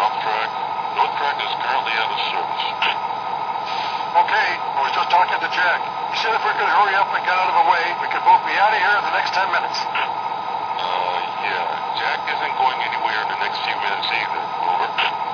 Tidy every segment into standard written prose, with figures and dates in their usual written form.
south track. North track is currently out of service. Okay, I was just talking to Jack. He said if we could hurry up and get out of the way, we could both be out of here in the next 10 minutes. Yeah. Jack isn't going anywhere in the next few minutes either. Over.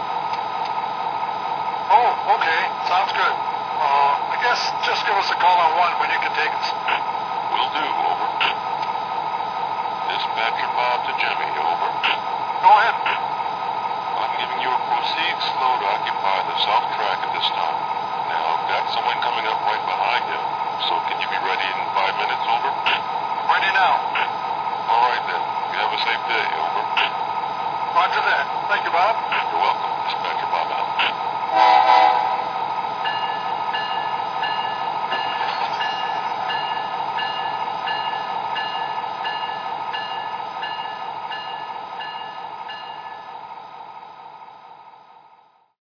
Oh, okay. Sounds good. I guess just give us a call on one when you can take us. Will do. Over. Dispatcher Bob to Jimmy. Over. Go ahead. I'm giving you a proceed slow to occupy the south track at this time. Now, I've got someone coming up right behind you, so can you be ready in 5 minutes? Over. Ready now. All right then. You have a safe day. Over. Roger that. Thank you, Bob.